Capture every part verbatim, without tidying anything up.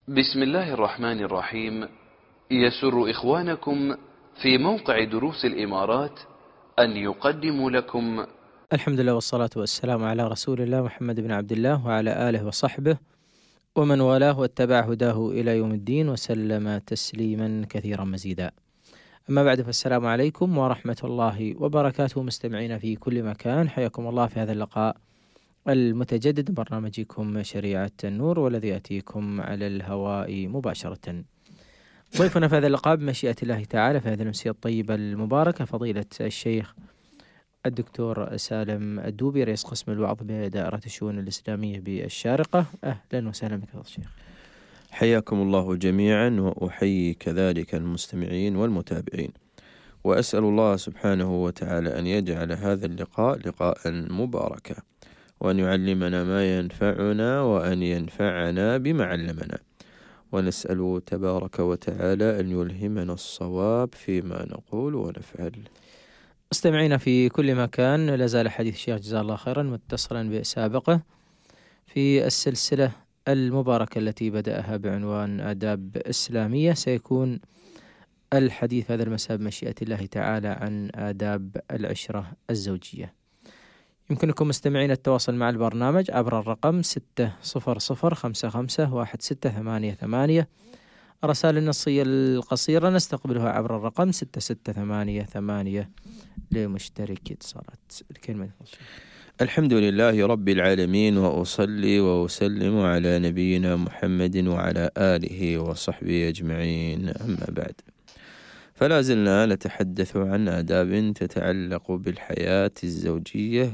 بسم الله الرحمن الرحيم. يسر إخوانكم في موقع دروس الإمارات أن يقدموا لكم الحمد لله والصلاة والسلام على رسول الله محمد بن عبد الله وعلى آله وصحبه ومن والاه واتبع هداه إلى يوم الدين وسلم تسليما كثيرا مزيدا. أما بعد، فالسلام عليكم ورحمة الله وبركاته مستمعين في كل مكان، حياكم الله في هذا اللقاء المتجدد برنامجكم شريعة النور، والذي يأتيكم على الهواء مباشرة. ضيفنا في هذا اللقاء بمشيئة الله تعالى في هذه الأمسية الطيبة المباركة فضيلة الشيخ الدكتور سالم الدوبي، رئيس قسم الوعظ بدائرة الشؤون الإسلامية بالشارقة. أهلا وسهلا بك يا شيخ. حياكم الله جميعا، وأحيي كذلك المستمعين والمتابعين، وأسأل الله سبحانه وتعالى أن يجعل هذا اللقاء لقاء مباركا، وأن يعلمنا ما ينفعنا وأن ينفعنا بما علمنا، ونسأل تبارك وتعالى أن يلهمنا الصواب فيما نقول ونفعل. مستمعينا في كل مكان، لا زال حديث الشيخ جزاه الله خيرا متصلا بسابقه في السلسلة المباركة التي بدأها بعنوان آداب إسلامية. سيكون الحديث هذا المساء بمشيئة الله تعالى عن آداب العشرة الزوجية. يمكنكم مستمعين التواصل مع البرنامج عبر الرقم ستة صفر صفر خمسة خمسة واحد ستة ثمانية ثمانية. الرسائل النصية القصيرة نستقبلها عبر الرقم ستة ستة ثمانية ثمانية لمشترك اتصالات. الكلمة. الحمد لله رب العالمين، وأصلي وأسلم على نبينا محمد وعلى آله وصحبه أجمعين، أما بعد، فلا زلنا نتحدث عن آداب تتعلق بالحياة الزوجية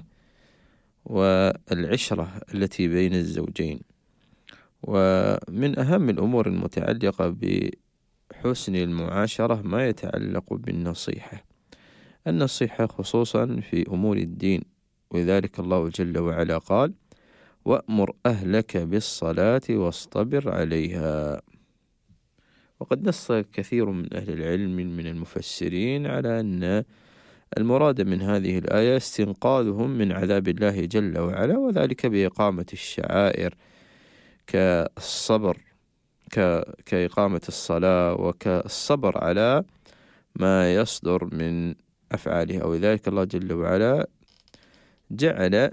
والعشرة التي بين الزوجين. ومن أهم الأمور المتعلقة بحسن المعاشرة ما يتعلق بالنصيحة، النصيحة خصوصا في أمور الدين، وذلك الله جل وعلا قال: وأمر أهلك بالصلاة واصطبر عليها. وقد نص كثير من أهل العلم من المفسرين على أن المراد من هذه الآية استنقاذهم من عذاب الله جل وعلا، وذلك بإقامة الشعائر كالصبر ك... كإقامة الصلاة وكالصبر على ما يصدر من أفعالها. ولذلك الله جل وعلا جعل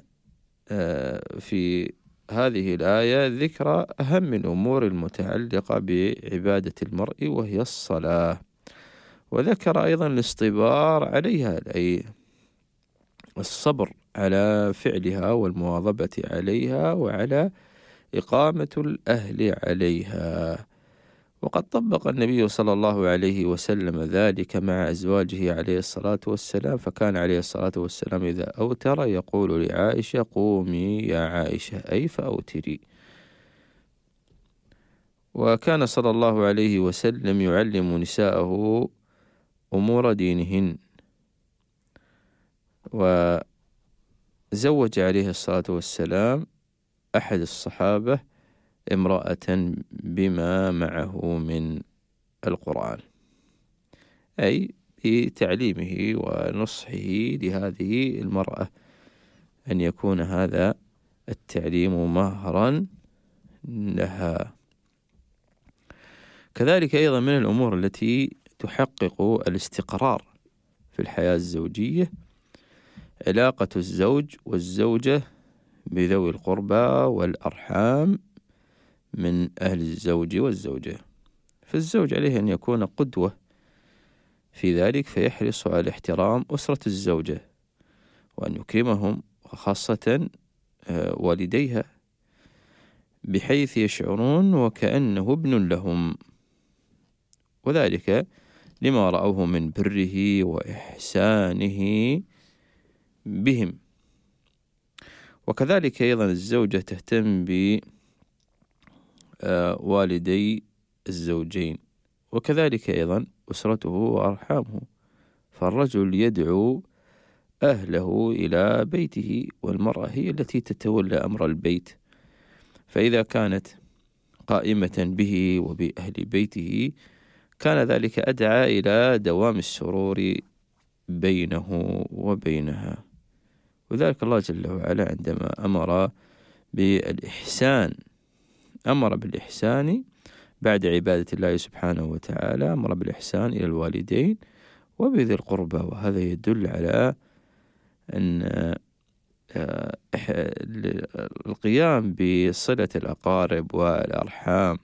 في هذه الآية ذكر أهم الأمور المتعلقة بعبادة المرء وهي الصلاة، وذكر أيضا الاصطبار عليها، أي الصبر على فعلها والمواظبة عليها وعلى إقامة الأهل عليها. وقد طبق النبي صلى الله عليه وسلم ذلك مع أزواجه عليه الصلاة والسلام، فكان عليه الصلاة والسلام إذا أوتر يقول لعائشة: قومي يا عائشة، أي فأوتري. وكان صلى الله عليه وسلم يعلم نساءه أمور دينهن، وزوج عليه الصلاة والسلام أحد الصحابة امرأة بما معه من القرآن، أي بتعليمه ونصحه لهذه المرأة أن يكون هذا التعليم مهرا لها. كذلك أيضا من الأمور التي تحقق الاستقرار في الحياة الزوجية علاقة الزوج والزوجة بذوي القربى والأرحام من أهل الزوج والزوجة. فالزوج عليه أن يكون قدوة في ذلك، فيحرص على احترام أسرة الزوجة وأن يكرمهم، وخاصة والديها، بحيث يشعرون وكأنه ابن لهم، وذلك لما رأوه من بره وإحسانه بهم. وكذلك أيضا الزوجة تهتم بوالدي الزوجين، وكذلك أيضا أسرته وأرحامه، فالرجل يدعو أهله إلى بيته، والمرأة هي التي تتولى أمر البيت، فإذا كانت قائمة به وبأهل بيته كان ذلك أدعى إلى دوام السرور بينه وبينها. وذلك الله جل وعلا عندما أمر بالإحسان أمر بالإحسان بعد عبادة الله سبحانه وتعالى أمر بالإحسان إلى الوالدين وبذي القربى، وهذا يدل على أن القيام بصلة الأقارب والأرحام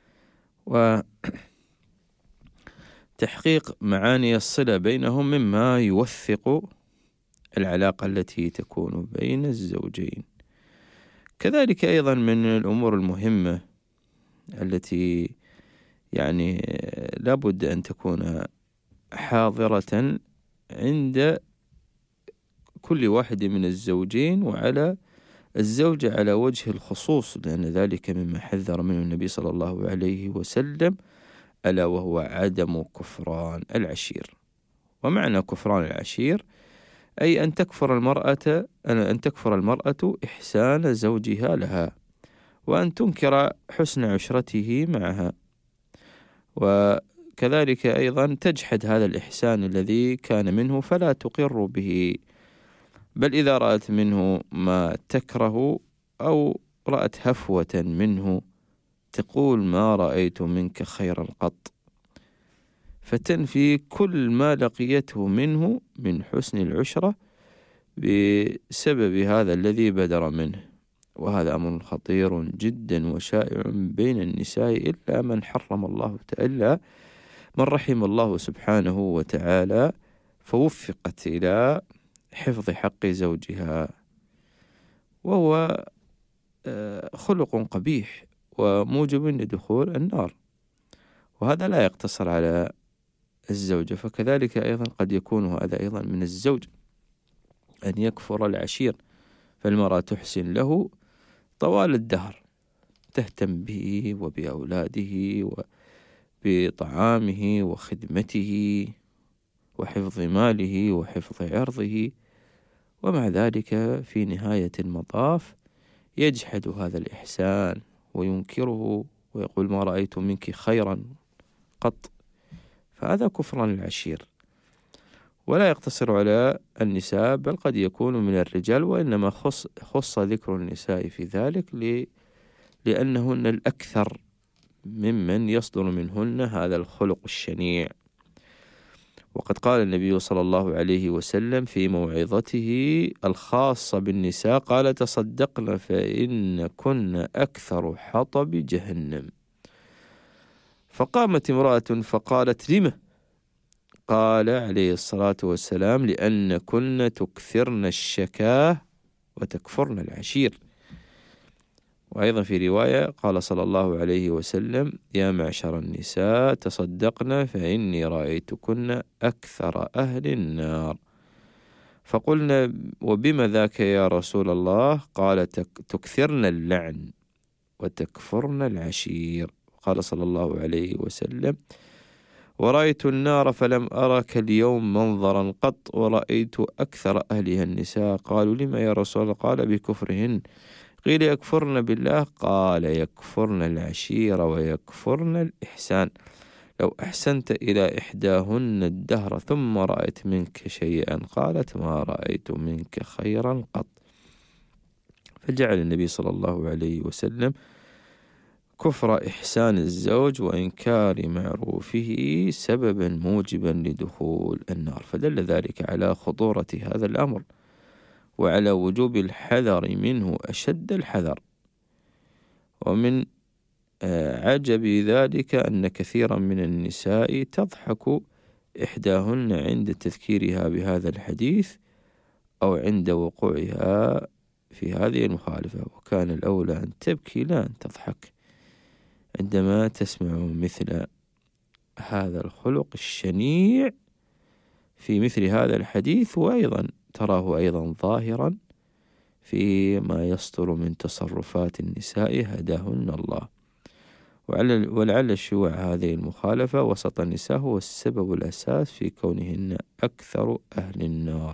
وتحقيق معاني الصلة بينهم مما يوثق العلاقة التي تكون بين الزوجين. كذلك أيضا من الأمور المهمة التي يعني لابد أن تكون حاضرة عند كل واحد من الزوجين وعلى الزوجة على وجه الخصوص، لأن ذلك مما حذر منه النبي صلى الله عليه وسلم، ألا وهو عدم كفران العشير. ومعنى كفران العشير أي أن تكفر المرأة أن تكفر المرأة إحسان زوجها لها، وأن تنكر حسن عشرته معها، وكذلك أيضا تجحد هذا الإحسان الذي كان منه فلا تقر به، بل إذا رأت منه ما تكره أو رأت هفوة منه تقول ما رأيت منك خيرا قط، فتنفي كل ما لقيته منه من حسن العشرة بسبب هذا الذي بدر منه. وهذا أمر خطير جدا وشائع بين النساء، إلا من حرم الله تعالى من رحم الله سبحانه وتعالى فوفقت إلى حفظ حق زوجها، وهو خلق قبيح وموجب لدخول النار، وهذا لا يقتصر على الزوجة، فكذلك أيضا قد يكون هذا أيضا من الزوج أن يكفر العشير، فالمرأة تحسن له طوال الدهر، تهتم به وبأولاده وبطعامه وخدمته وحفظ ماله وحفظ عرضه، ومع ذلك في نهاية المطاف يجحد هذا الإحسان وينكره ويقول ما رأيت منك خيرا قط، فهذا كفران العشير. ولا يقتصر على النساء بل قد يكون من الرجال، وإنما خص, خص ذكر النساء في ذلك ل... لأنهن الأكثر ممن يصدر منهن هذا الخلق الشنيع. وقد قال النبي صلى الله عليه وسلم في موعظته الخاصة بالنساء قال تصدقن فإن كن أكثر حطب جهنم. فقامت امرأة فقالت لم؟ قال عليه الصلاة والسلام لأن كن تكثرن الشكاه وتكفرن العشير. وأيضا في رواية قال صلى الله عليه وسلم يا معشر النساء تصدقن فإني رأيتكن أكثر أهل النار. فقلنا وبما ذاك يا رسول الله؟ قال تكثرن اللعن وتكفرن العشير. قال صلى الله عليه وسلم ورأيت النار فلم أرك اليوم منظرا قط ورأيت أكثر أهلها النساء. قالوا لما يا رسول الله؟ قال بكفرهن. قيل يكفرن بالله؟ قال يكفرن العشير ويكفرن الإحسان. لو أحسنت إلى إحداهن الدهر ثم رأيت منك شيئا قالت ما رأيت منك خيرا قط. فجعل النبي صلى الله عليه وسلم كفر إحسان الزوج وإنكار معروفه سببا موجبا لدخول النار، فدل ذلك على خطورة هذا الأمر وعلى وجوب الحذر منه أشد الحذر. ومن عجب ذلك أن كثيرا من النساء تضحك إحداهن عند تذكيرها بهذا الحديث أو عند وقوعها في هذه المخالفة، وكان الأولى أن تبكي لا أن تضحك عندما تسمع مثل هذا الخلق الشنيع في مثل هذا الحديث، وأيضا تراه أيضا ظاهرا فيما يصدر من تصرفات النساء هداهن الله. ولعل الشيوع هذه المخالفة وسط النساء هو السبب الأساس في كونهن أكثر أهل النار،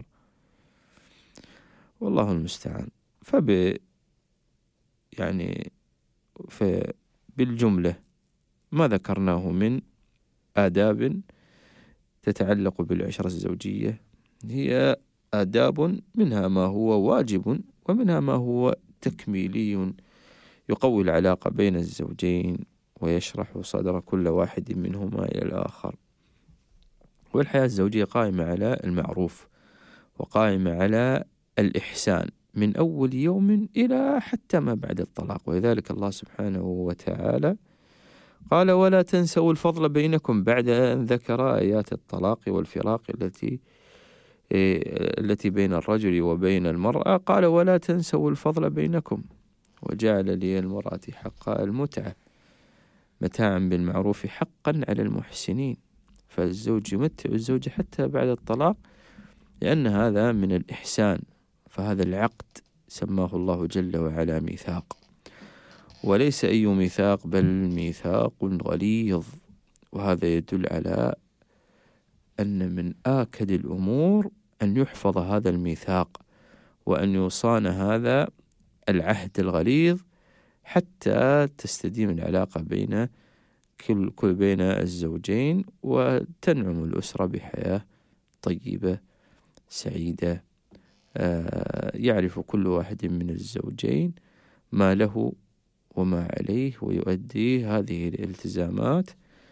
والله المستعان. فب يعني بالجملة ما ذكرناه من آداب تتعلق بالعشرة الزوجية هي آداب منها ما هو واجب ومنها ما هو تكميلي يقوي العلاقة بين الزوجين ويشرح صدر كل واحد منهما إلى الآخر. والحياة الزوجية قائمة على المعروف وقائمة على الإحسان من أول يوم إلى حتى ما بعد الطلاق. ولذلك الله سبحانه وتعالى قال ولا تنسوا الفضل بينكم بعد أن ذكر آيات الطلاق والفراق التي التي بين الرجل وبين المرأة. قال ولا تنسوا الفضل بينكم وجعل للمرأة حق المتعة متاعا بالمعروف حقا على المحسنين. فالزوج يمتع الزوجة حتى بعد الطلاق لأن هذا من الإحسان. فهذا العقد سماه الله جل وعلا ميثاق، وليس أي ميثاق بل ميثاق غليظ. وهذا يدل على أن من آكد الأمور أن يحفظ هذا الميثاق وأن يصان هذا العهد الغليظ حتى تستديم العلاقة بين كل كل بين الزوجين وتنعم الأسرة بحياة طيبة سعيدة. آه يعرف كل واحد من الزوجين ما له وما عليه ويؤدي هذه الالتزامات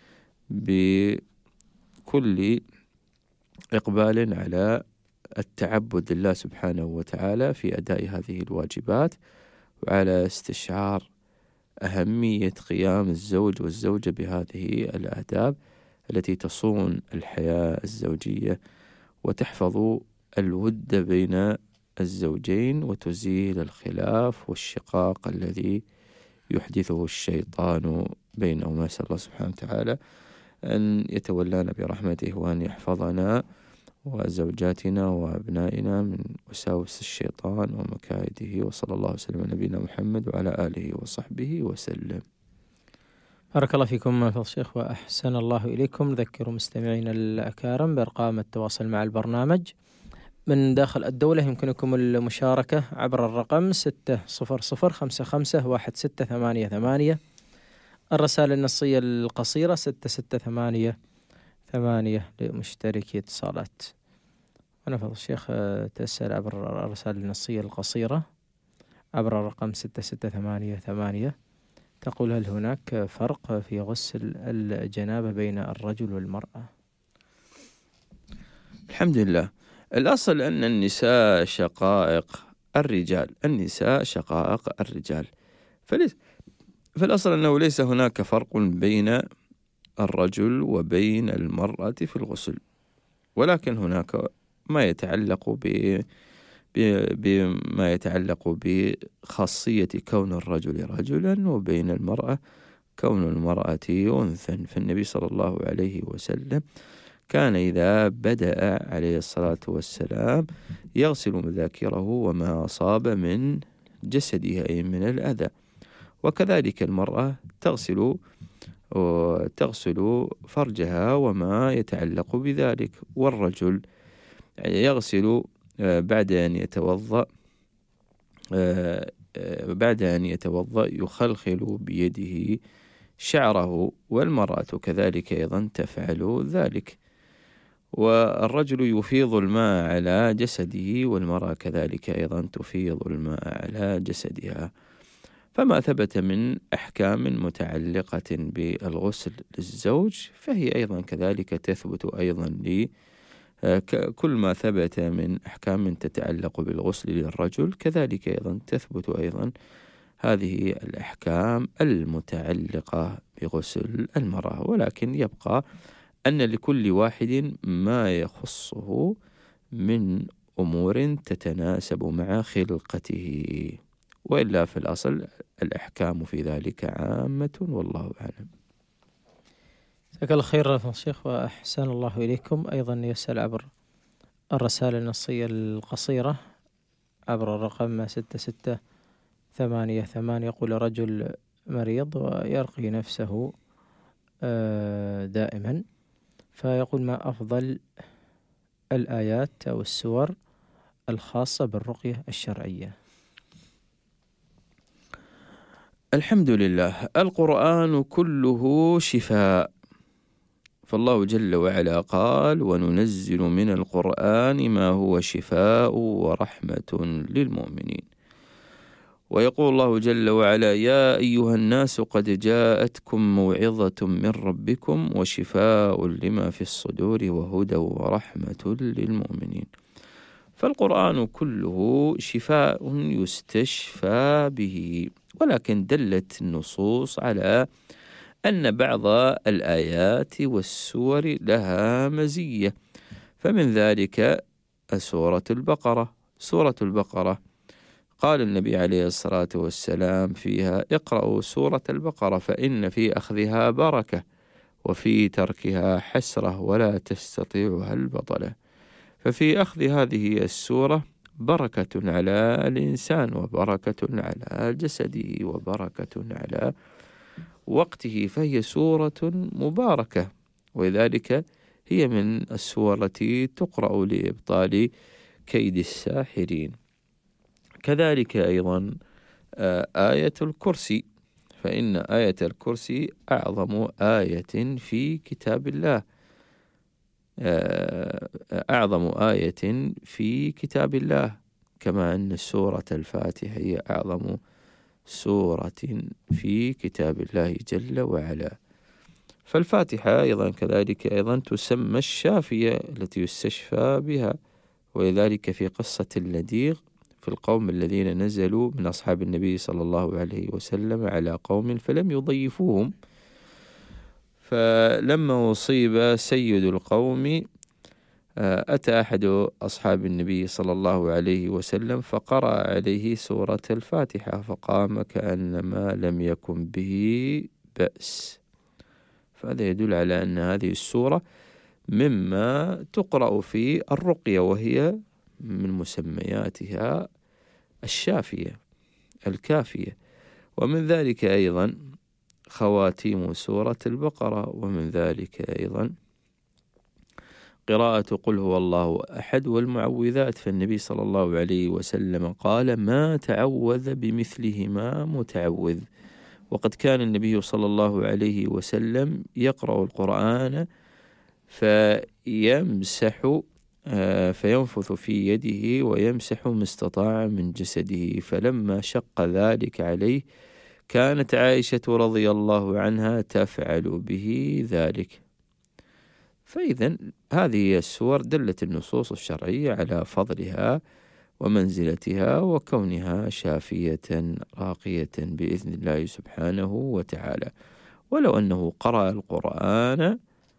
بكل إقبال على التعبد لله سبحانه وتعالى في أداء هذه الواجبات، وعلى استشعار أهمية قيام الزوج والزوجة بهذه الآداب التي تصون الحياة الزوجية وتحفظ الود بين الزوجين وتزيل الخلاف والشقاق الذي يحدثه الشيطان بينهما. نسأل الله سبحانه وتعالى أن يتولانا برحمته وأن يحفظنا وزوجاتنا وأبنائنا من وساوس الشيطان ومكائده. وصلى الله وسلم على نبينا محمد وعلى آله وصحبه وسلم. بارك الله فيكم فضل الشيخ وأحسن الله إليكم. نذكر مستمعينا الأكارم بأرقام التواصل مع البرنامج من داخل الدولة. يمكنكم المشاركة عبر الرقم ستة صفر صفر خمسة خمسة واحد ستة ثمانية ثمانية. الرسائل النصية القصيرة ستة ستة ثمانية ثمانية لمشتركي اتصالات. أنا فضل الشيخ تسأل عبر الرسائل النصية القصيرة عبر الرقم ستة ستة ثمانية ثمانية. تقول هل هناك فرق في غسل الجنابة بين الرجل والمرأة؟ الحمد لله. الأصل أن النساء شقائق الرجال، النساء شقائق الرجال، فليس فالأصل أنه ليس هناك فرق بين الرجل وبين المرأة في الغسل، ولكن هناك ما يتعلق ب بما يتعلق بخاصية كون الرجل رجلا وبين المرأة كون المرأة أنثى. فالنبي صلى الله عليه وسلم كان إذا بدأ عليه الصلاة والسلام يغسل مذاكره وما أصاب من جسدها أي من الأذى، وكذلك المرأة تغسل تغسل فرجها وما يتعلق بذلك، والرجل يغسل بعد أن يتوضأ بعد أن يتوضأ يخلخل بيده شعره، والمرأة كذلك أيضا تفعل ذلك، والرجل يفيض الماء على جسده والمرأة كذلك أيضا تفيض الماء على جسدها. فما ثبت من أحكام متعلقة بالغسل للزوج فهي أيضا كذلك تثبت أيضا لي كل ما ثبت من أحكام تتعلق بالغسل للرجل كذلك أيضا تثبت أيضا هذه الأحكام المتعلقة بغسل المرأة، ولكن يبقى أن لكل واحد ما يخصه من أمور تتناسب مع خلقته، وإلا في الأصل الأحكام في ذلك عامة والله أعلم. جزاك الله خير فضل الشيخ وأحسن الله إليكم. أيضا يسأل عبر الرسالة النصية القصيرة عبر الرقم ستة ستة ثمانية ثمانية. يقول رجل مريض ويرقي نفسه دائما، فيقول ما أفضل الآيات أو السور الخاصة بالرقية الشرعية؟ الحمد لله، القرآن كله شفاء، فالله جل وعلا قال وننزل من القرآن ما هو شفاء ورحمة للمؤمنين. ويقول الله جل وعلا: يا أيها الناس قد جاءتكم موعظة من ربكم وشفاء لما في الصدور وهدى ورحمة للمؤمنين. فالقرآن كله شفاء يستشفى به، ولكن دلت النصوص على أن بعض الآيات والسور لها مزية، فمن ذلك سورة البقرة. سورة البقرة قال النبي عليه الصلاة والسلام فيها: اقرأوا سورة البقرة فإن في أخذها بركة وفي تركها حسرة ولا تستطيعها البطلة. ففي أخذ هذه السورة بركة على الإنسان، وبركة على جسده، وبركة على وقته، فهي سورة مباركة، ولذلك هي من السور التي تقرأ لإبطال كيد الساحرين. كذلك أيضا آية الكرسي، فإن آية الكرسي أعظم آية في كتاب الله، أعظم آية في كتاب الله، كما أن سورة الفاتحة هي أعظم سورة في كتاب الله جل وعلا. فالفاتحة أيضا كذلك أيضا تسمى الشافية التي يستشفى بها، ولذلك في قصة اللديغ في القوم الذين نزلوا من أصحاب النبي صلى الله عليه وسلم على قوم فلم يضيفوهم، فلما أصيب سيد القوم أتى أحد أصحاب النبي صلى الله عليه وسلم فقرأ عليه سورة الفاتحة فقام كأنما لم يكن به بأس. فهذا يدل على أن هذه السورة مما تقرأ في الرقية، وهي من مسمياتها الشافية الكافية. ومن ذلك أيضا خواتيم سورة البقرة، ومن ذلك أيضا قراءة قل هو الله أحد والمعوذات، فالنبي صلى الله عليه وسلم قال: ما تعوذ بمثلهما متعوذ. وقد كان النبي صلى الله عليه وسلم يقرأ القرآن فيمسح فينفث في يده ويمسح ما استطاع من جسده، فلما شق ذلك عليه كانت عائشة رضي الله عنها تفعل به ذلك. فإذا هذه السور دلت النصوص الشرعية على فضلها ومنزلتها وكونها شافية راقية بإذن الله سبحانه وتعالى. ولو أنه قرأ القرآن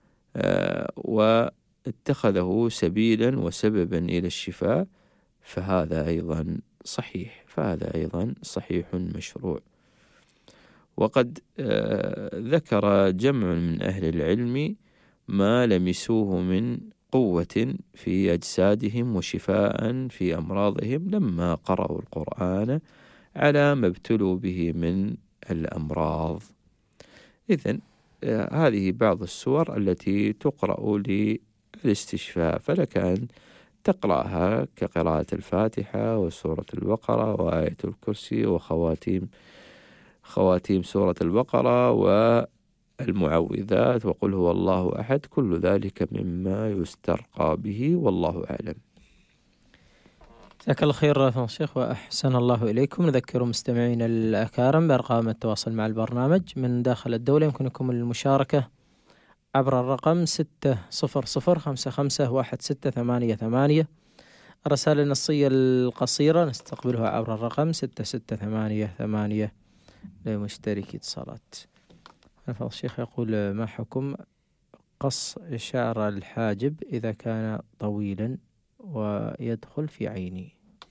واتخذه سبيلا وسببا إلى الشفاء فهذا أيضا صحيح فهذا أيضا صحيح مشروع. وقد ذكر جمع من أهل العلم ما لمسوه من قوة في أجسادهم وشفاء في أمراضهم لما قرأوا القرآن على ما ابتلوا به من الأمراض. إذن هذه بعض السور التي تقرأ للاستشفاء، فلك أن تقرأها كقراءة الفاتحة وسورة البقرة وآية الكرسي وخواتيم خواتيم سورة البقرة والمعوذات وقل هو الله أحد، كل ذلك مما يسترقى به، والله أعلم. جزاك الله خير فضيلة الشيخ وأحسن الله إليكم. نذكر مستمعين الأكارم بأرقام التواصل مع البرنامج من داخل الدولة، يمكنكم المشاركة عبر الرقم ستة صفر صفر خمسة خمسة واحد ستة ثمانية ثمانية. الرسائل النصية القصيرة نستقبلها عبر الرقم ستة ستة ثمانية ثمانية لمشتركي اتصالات. فضيلة الشيخ يقول: ما حكم قص شعر الحاجب إذا كان طويلا ويدخل في عيني؟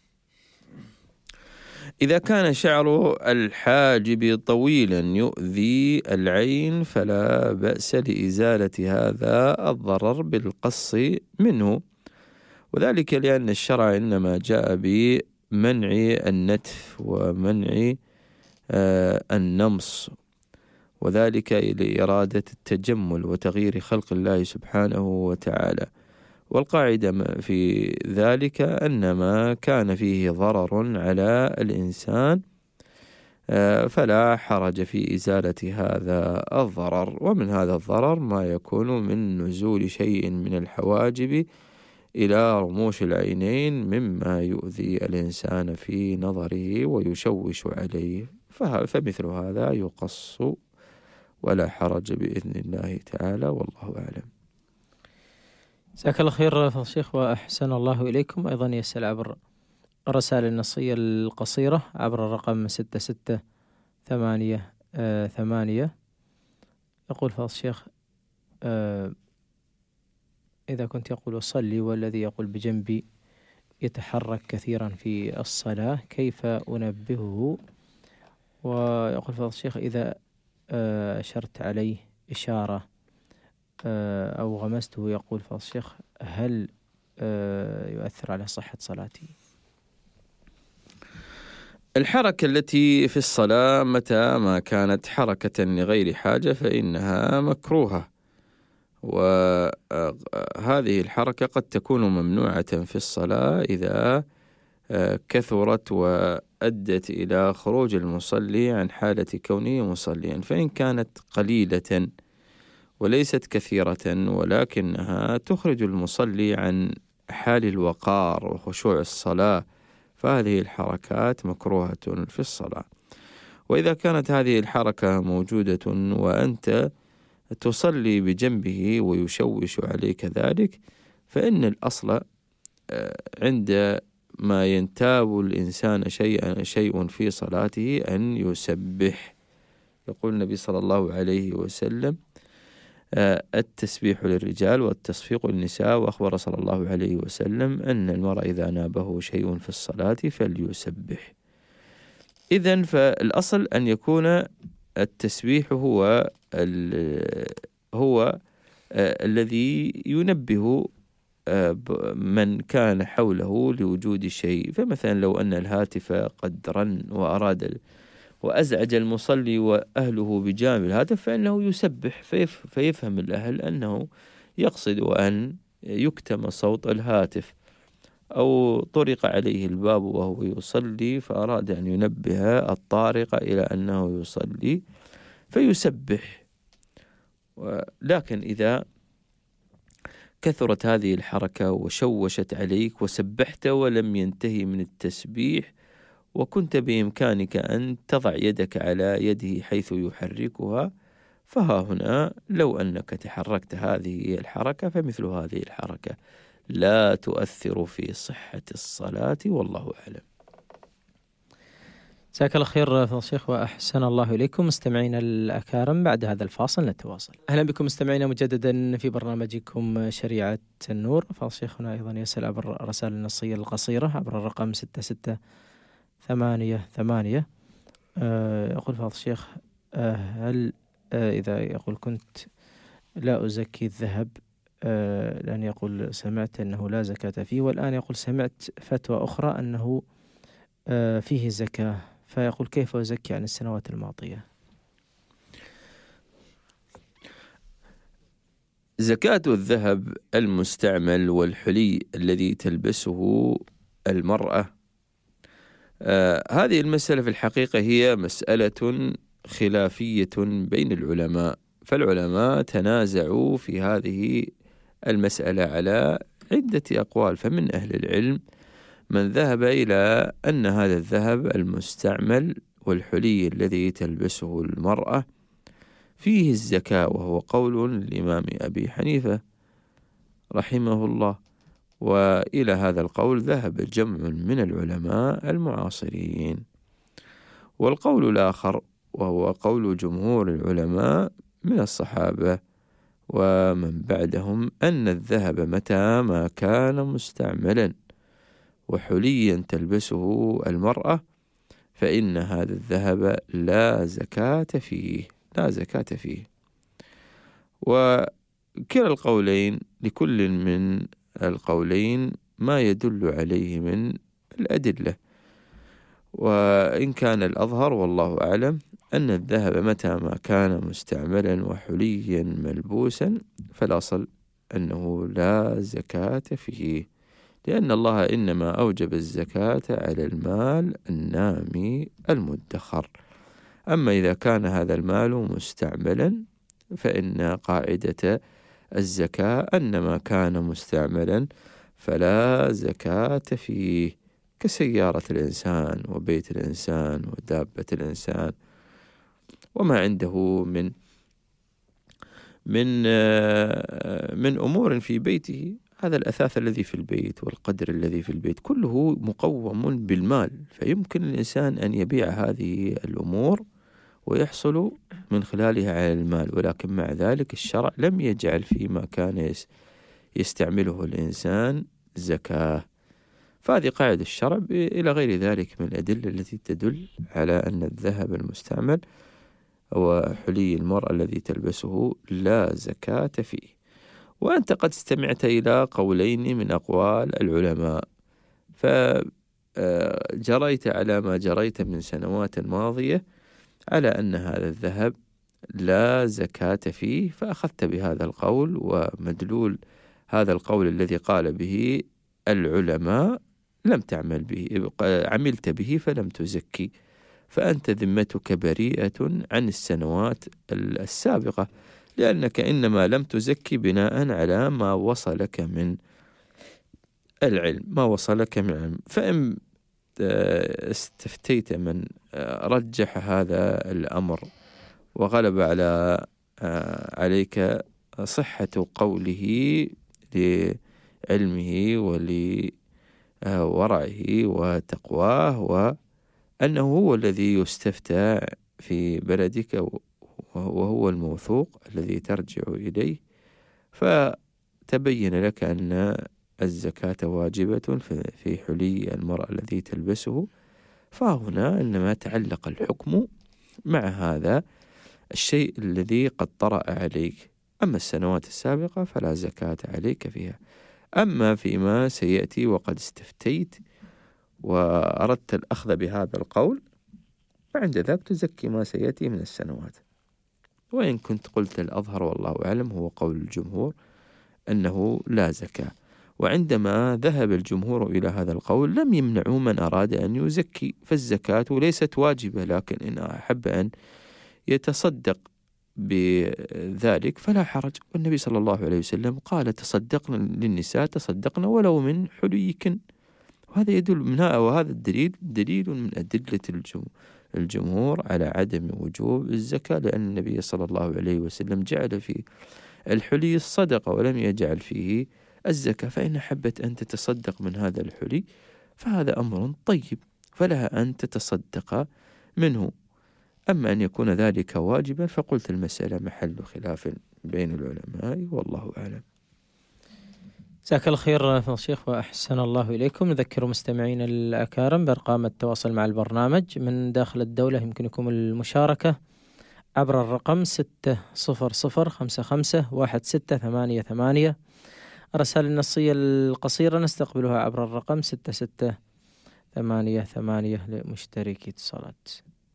إذا كان شعر الحاجب طويلا يؤذي العين فلا بأس لإزالة هذا الضرر بالقص منه، وذلك لأن الشرع إنما جاء بمنع النتف ومنع آه النمص، وذلك لإرادة التجمل وتغيير خلق الله سبحانه وتعالى. والقاعدة في ذلك أن ما كان فيه ضرر على الإنسان فلا حرج في إزالة هذا الضرر. ومن هذا الضرر ما يكون من نزول شيء من الحواجب إلى رموش العينين مما يؤذي الإنسان في نظره ويشوش عليه، فمثل هذا يقص ولا حرج بإذن الله تعالى، والله أعلم. جزاك الله خير فضل الشيخ وأحسن الله إليكم. أيضا يسأل عبر الرسائل النصية القصيرة عبر الرقم ستة ستة ثمانية آه ثمانية. يقول فضل الشيخ آه إذا كنت يقول أصلي والذي يقول بجنبي يتحرك كثيرا في الصلاة كيف أنبهه؟ ويقول فضل الشيخ إذا آه أشرت عليه إشارة آه أو غمسته، يقول فضل الشيخ هل آه يؤثر على صحة صلاتي؟ الحركة التي في الصلاة متى ما كانت حركة لغير حاجة فإنها مكروهة، وهذه الحركة قد تكون ممنوعة في الصلاة إذا كثرت وأدت إلى خروج المصلي عن حالة كونه مصليا. فإن كانت قليلة وليست كثيرة ولكنها تخرج المصلي عن حال الوقار وخشوع الصلاة فهذه الحركات مكروهة في الصلاة. وإذا كانت هذه الحركة موجودة وأنت تصلي بجنبه ويشوش عليك ذلك فإن الأصل عند ما ينتاب الإنسان شيئا شيء في صلاته أن يسبح. يقول النبي صلى الله عليه وسلم التسبيح للرجال والتصفيق للنساء، وأخبر صلى الله عليه وسلم أن المرء إذا نابه شيء في الصلاة فليسبح. إذن فالأصل أن يكون التسبيح هو هو الذي ينبه من كان حوله لوجود شيء. فمثلا لو أن الهاتف قد رن وأراد وأزعج المصلي وأهله بجانب الهاتف فإنه يسبح فيفهم الأهل أنه يقصد أن يكتم صوت الهاتف، أو طرق عليه الباب وهو يصلي فأراد أن ينبه الطارق إلى أنه يصلي فيسبح. لكن إذا كثرت هذه الحركة وشوشت عليك وسبحت ولم ينتهي من التسبيح وكنت بإمكانك أن تضع يدك على يده حيث يحركها، فها هنا لو أنك تحركت هذه الحركة فمثل هذه الحركة لا تؤثر في صحة الصلاة، والله أعلم. جزاك الله خير فضل الشيخ وأحسن الله إليكم. مستمعينا الأكارم بعد هذا الفاصل نتواصل. أهلا بكم مستمعينا مجددا في برنامجكم شريعة النور. فضل الشيخ هنا أيضا يسأل عبر الرسائل النصية القصيرة عبر الرقم ستة ستة ثمانية ثمانية. أه يقول فضل الشيخ أه هل أه إذا يقول كنت لا أزكي الذهب أه لأن يقول سمعت أنه لا زكاة فيه، والآن يقول سمعت فتوى أخرى أنه أه فيه زكاة، فيقول كيف أزكي عن السنوات الماضية؟ زكاة الذهب المستعمل والحلي الذي تلبسه المرأة آه هذه المسألة في الحقيقة هي مسألة خلافية بين العلماء، فالعلماء تنازعوا في هذه المسألة على عدة أقوال. فمن أهل العلم من ذهب إلى أن هذا الذهب المستعمل والحلي الذي تلبسه المرأة فيه الزكاة، وهو قول الإمام أبي حنيفة رحمه الله، وإلى هذا القول ذهب جمع من العلماء المعاصرين. والقول الآخر وهو قول جمهور العلماء من الصحابة ومن بعدهم أن الذهب متى ما كان مستعملا وحليا تلبسه المرأة فإن هذا الذهب لا زكاة فيه لا زكاة فيه. وكلا القولين لكل من القولين ما يدل عليه من الأدلة، وإن كان الأظهر والله أعلم أن الذهب متى ما كان مستعملا وحليا ملبوسا فالأصل أنه لا زكاة فيه، لأن الله إنما أوجب الزكاة على المال النامي المدخر. أما إذا كان هذا المال مستعملا فإن قاعدة الزكاة أن ما كان مستعملا فلا زكاة فيه، كسيارة الإنسان وبيت الإنسان ودابة الإنسان وما عنده من من من أمور في بيته. هذا الأثاث الذي في البيت والقدر الذي في البيت كله مقوم بالمال، فيمكن الإنسان أن يبيع هذه الأمور ويحصل من خلالها على المال، ولكن مع ذلك الشرع لم يجعل فيما كان يستعمله الإنسان زكاة. فهذه قاعدة الشرع إلى غير ذلك من الأدلة التي تدل على أن الذهب المستعمل وحلي المرأة الذي تلبسه لا زكاة فيه. وأنت قد استمعت إلى قولين من أقوال العلماء، فجريت على ما جريت من سنوات ماضية على أن هذا الذهب لا زكاة فيه، فأخذت بهذا القول، ومدلول هذا القول الذي قال به العلماء لم تعمل به، عملت به فلم تزكي، فأنت ذمتك بريئة عن السنوات السابقة، لأنك إنما لم تزكي بناء على ما وصلك من العلم ما وصلك من العلم. فإن استفتيت من رجح هذا الأمر وغلب على عليك صحة قوله لعلمه ولورعه وتقواه، وأنه هو الذي يستفتى في بلدك وهو الموثوق الذي ترجع إليه، فتبين لك أن الزكاة واجبة في حلي المرأة الذي تلبسه، فهنا إنما تعلق الحكم مع هذا الشيء الذي قد طرأ عليك. أما السنوات السابقة فلا زكاة عليك فيها. أما فيما سيأتي وقد استفتيت وأردت الأخذ بهذا القول، فعند ذاك تزكي ما سيأتي من السنوات. وإن كنت قلت الأظهر والله أعلم هو قول الجمهور أنه لا زكاة. وعندما ذهب الجمهور إلى هذا القول لم يمنعوا من أراد أن يزكي، فالزكاة ليست واجبة، لكن إن أحب أن يتصدق بذلك فلا حرج. والنبي صلى الله عليه وسلم قال تصدقنا للنساء تصدقنا ولو من حليكن، وهذا يدل منها، وهذا الدليل دليل من أدلة الجمهور على عدم وجوب الزكاة، لأن النبي صلى الله عليه وسلم جعل في الحلي الصدقة ولم يجعل فيه الزكاة. فإن حبت أن تتصدق من هذا الحلي فهذا أمر طيب، فلها أن تتصدق منه. أما أن يكون ذلك واجبا فقلت المسألة محل خلاف بين العلماء والله أعلم. جزاك الله خير فضيلة الشيخ وأحسن الله إليكم. نذكر مستمعين الأكارم بأرقام التواصل مع البرنامج من داخل الدولة. يمكنكم المشاركة عبر الرقم ستة صفر صفر خمسة خمسة واحد ستة ثمانية ثمانية. الرسائل النصية القصيرة نستقبلها عبر الرقم ستة ستة ثمانية ثمانية لمشتركي اتصالات.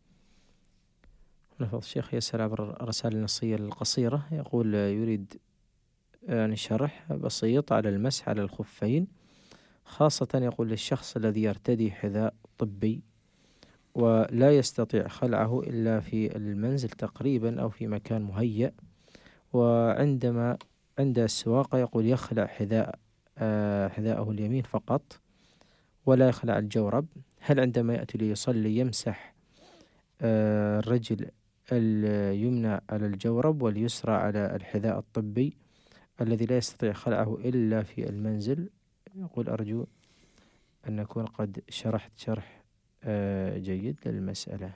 فضيلة الشيخ يسأل عبر الرسائل النصية القصيرة، يقول يريد يعني شرح بسيط على المسح على الخفين، خاصة يقول للشخص الذي يرتدي حذاء طبي ولا يستطيع خلعه إلا في المنزل تقريبا أو في مكان مهيأ، وعندما عند السواقة يقول يخلع حذاء آه حذاءه اليمين فقط ولا يخلع الجورب. هل عندما يأتي ليصلي يمسح آه الرجل اليمنى على الجورب واليسرى على الحذاء الطبي الذي لا يستطيع خلعه إلا في المنزل؟ يقول أرجو أن نكون قد شرحت شرح آه جيد للمسألة.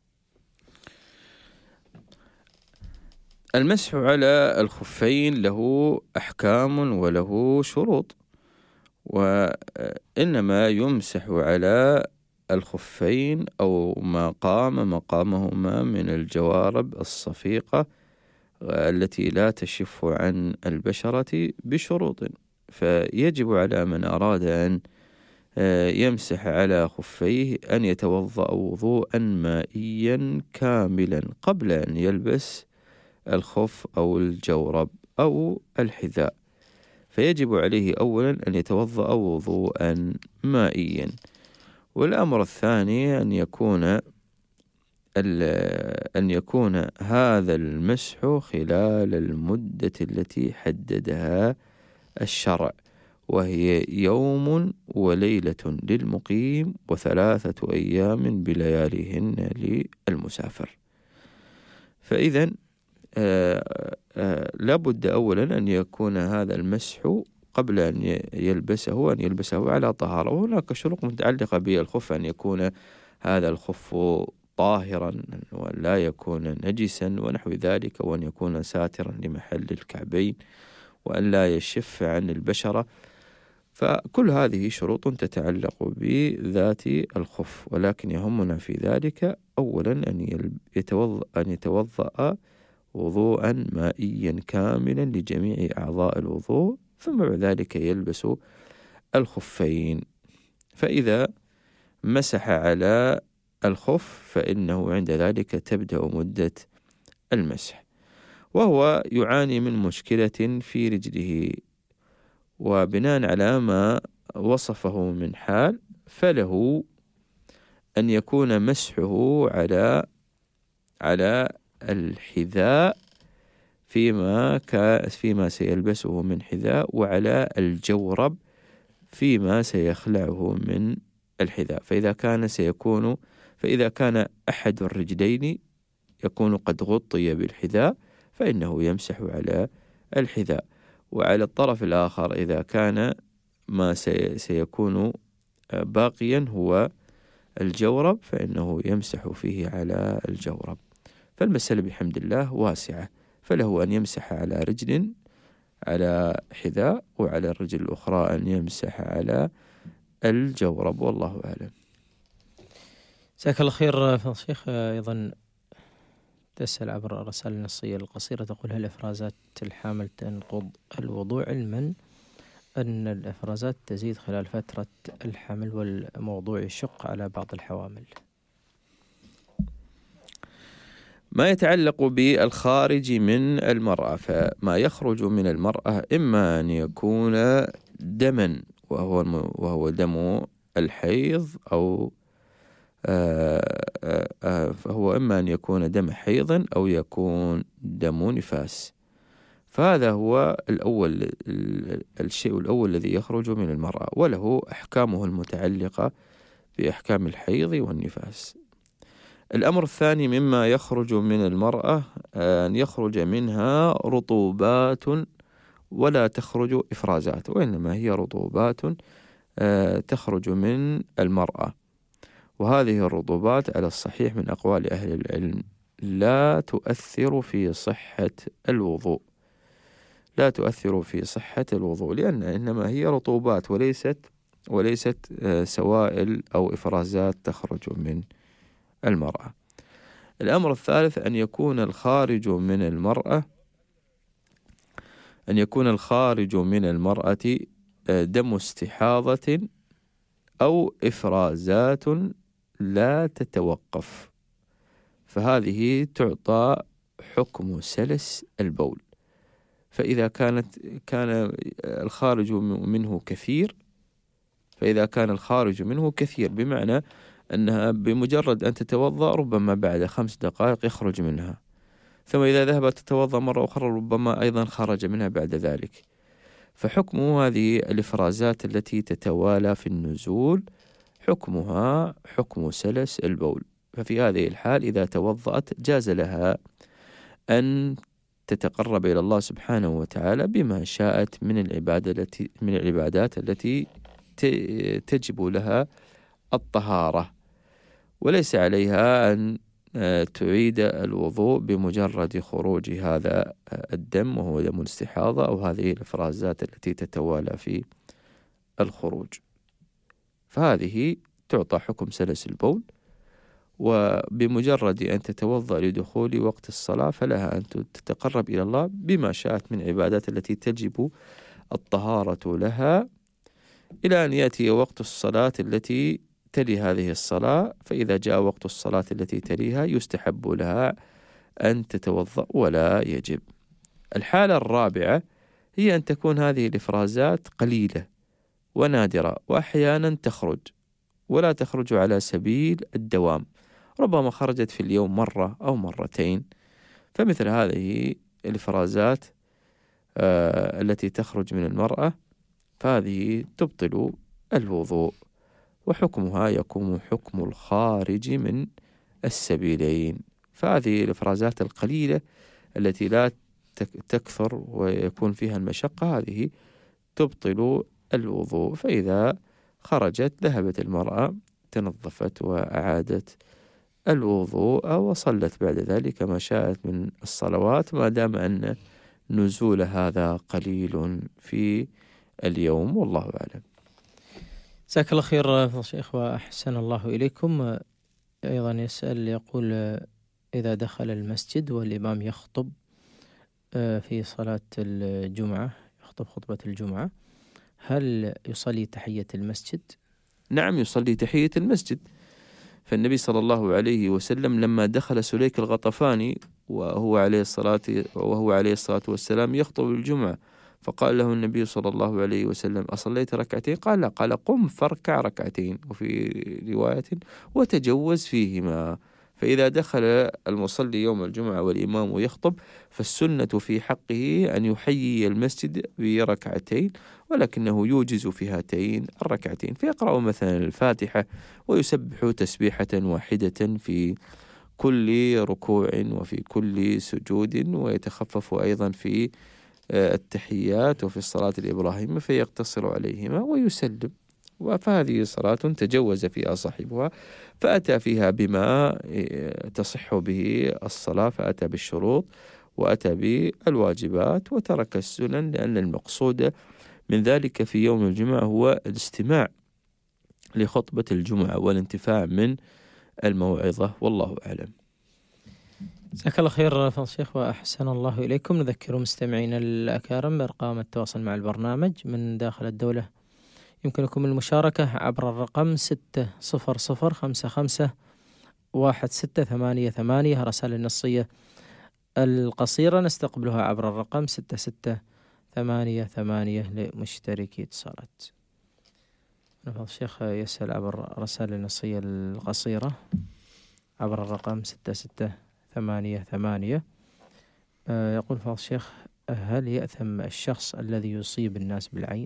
المسح على الخفين له أحكام وله شروط، وإنما يمسح على الخفين أو ما قام مقامهما من الجوارب الصفيقة التي لا تشف عن البشرة بشروط. فيجب على من أراد أن يمسح على خفيه أن يتوضأ وضوءا مائيا كاملا قبل أن يلبس الخف أو الجورب أو الحذاء. فيجب عليه أولا أن يتوضأ وضوءا مائيا. والأمر الثاني أن يكون أن يكون هذا المسح خلال المدة التي حددها الشرع، وهي يوم وليلة للمقيم وثلاثة أيام بلياليهن للمسافر. فإذا آه آه لابد أولا أن يكون هذا المسح قبل أن يلبسه أن يلبسه على طهارة. وهناك شروط متعلقة بالخف، أن يكون هذا الخف طاهرا وأن لا يكون نجسا ونحو ذلك، وأن يكون ساترا لمحل الكعبين، وأن لا يشف عن البشرة. فكل هذه شروط تتعلق بذات الخف، ولكن يهمنا في ذلك أولا أن يتوضأ أن يتوضأ وضوءا مائيا كاملا لجميع أعضاء الوضوء، ثم بعد ذلك يلبس الخفين. فإذا مسح على الخف فإنه عند ذلك تبدأ مدة المسح. وهو يعاني من مشكلة في رجله، وبناء على ما وصفه من حال فله أن يكون مسحه على على الحذاء فيما فيما سيلبسه من حذاء، وعلى الجورب فيما سيخلعه من الحذاء. فإذا كان سيكون فإذا كان أحد الرجلين يكون قد غطي بالحذاء فإنه يمسح على الحذاء، وعلى الطرف الآخر إذا كان ما سيكون باقيا هو الجورب فإنه يمسح فيه على الجورب. فالمسألة بحمد الله واسعة، فله أن يمسح على رجل على حذاء، وعلى الرجل الأخرى أن يمسح على الجورب، والله أعلم. جزاك الله خير فضيلة الشيخ. أيضا تسأل عبر الرسائل النصية القصيرة تقول: هل إفرازات الحامل تنقض الوضوء، علما أن الإفرازات تزيد خلال فترة الحمل والموضوع يشق على بعض الحوامل؟ ما يتعلق بالخارج من المرأة، فما يخرج من المرأة إما أن يكون دما وهو وهو دم الحيض، أو آآ آآ فهو إما أن يكون دم حيض أو يكون دم نفاس. فهذا هو الأول الشيء الأول الذي يخرج من المرأة، وله أحكامه المتعلقة بأحكام الحيض والنفاس. الأمر الثاني مما يخرج من المرأة أن يخرج منها رطوبات ولا تخرج إفرازات، وإنما هي رطوبات تخرج من المرأة. وهذه الرطوبات على الصحيح من أقوال أهل العلم لا تؤثر في صحة الوضوء لا تؤثر في صحة الوضوء لأن إنما هي رطوبات وليست وليست سوائل أو إفرازات تخرج من المرأة. الأمر الثالث أن يكون الخارج من المرأة أن يكون الخارج من المرأة دم استحاضة أو إفرازات لا تتوقف، فهذه تعطى حكم سلس البول. فإذا كانت كان الخارج منه كثير فإذا كان الخارج منه كثير بمعنى أنها بمجرد أن تتوضأ ربما بعد خمس دقائق يخرج منها، ثم إذا ذهبت تتوضأ مرة أخرى ربما أيضا خرج منها بعد ذلك. فحكم هذه الإفرازات التي تتوالى في النزول حكمها حكم سلس البول. ففي هذه الحال إذا توضأت جاز لها أن تتقرب إلى الله سبحانه وتعالى بما شاءت من العبادة التي من العبادات التي تجب لها الطهارة، وليس عليها أن تعيد الوضوء بمجرد خروج هذا الدم وهو دم الاستحاضة أو هذه الإفرازات التي تتوالى في الخروج. فهذه تعطى حكم سلس البول، وبمجرد أن تتوضأ لدخول وقت الصلاة فلها أن تتقرب إلى الله بما شاءت من عبادات التي تجب الطهارة لها إلى أن يأتي وقت الصلاة التي تلي هذه الصلاة. فإذا جاء وقت الصلاة التي تليها يستحب لها أن تتوضأ ولا يجب. الحالة الرابعة هي أن تكون هذه الإفرازات قليلة ونادرة، وأحيانا تخرج ولا تخرج على سبيل الدوام، ربما خرجت في اليوم مرة أو مرتين. فمثل هذه الإفرازات آه التي تخرج من المرأة فهذه تبطل الوضوء، وحكمها يكون حكم الخارج من السبيلين. فهذه الإفرازات القليلة التي لا تكثر ويكون فيها المشقة هذه تبطل الوضوء. فإذا خرجت ذهبت المرأة تنظفت وأعادت الوضوء وصلت بعد ذلك ما شاءت من الصلوات، ما دام أن نزول هذا قليل في اليوم، والله أعلم. جزاك الله خير فضل الشيخ وأحسن الله إليكم. أيضا يسأل يقول: إذا دخل المسجد والإمام يخطب في صلاة الجمعة، يخطب خطبة الجمعة، هل يصلي تحية المسجد؟ نعم، يصلي تحية المسجد. فالنبي صلى الله عليه وسلم لما دخل سليك الغطفاني وهو عليه الصلاة وهو عليه الصلاة والسلام يخطب الجمعة، فقال له النبي صلى الله عليه وسلم: أصليت ركعتين؟ قال لا. قال: قم فاركع ركعتين، وفي رواية: وتجوز فيهما. فإذا دخل المصلي يوم الجمعة والإمام يخطب فالسنة في حقه أن يحيي المسجد بركعتين، ولكنه يوجز في هاتين الركعتين، فيقرأ مثلا الفاتحة ويسبح تسبيحة واحدة في كل ركوع وفي كل سجود، ويتخفف أيضا في التحيات وفي الصلاة الإبراهيمية فيقتصر عليهما ويسلم. فهذه صلاة تجوز فيها صاحبها، فأتى فيها بما تصح به الصلاة، فأتى بالشروط وأتى بالواجبات وترك السنن، لأن المقصود من ذلك في يوم الجمعة هو الاستماع لخطبة الجمعة والانتفاع من الموعظة، والله أعلم. جزاك الله خير فضل الشيخ وأحسن الله إليكم. نذكر مستمعينا الأكارم بأرقام التواصل مع البرنامج من داخل الدولة. يمكنكم المشاركة عبر الرقم ستة صفر صفر خمسة خمسة واحد ستة ثمانية ثمانية. رسائل النصية القصيرة نستقبلها عبر الرقم ستة ستة ثمانية ثمانية لمشتركي اتصالات. فضل الشيخ يسأل عبر رسائل النصية القصيرة عبر الرقم ستة ستة ثمانية ثمانية. يقول فضل الشيخ: هل يأثم الشخص الذي يصيب الناس بالعين؟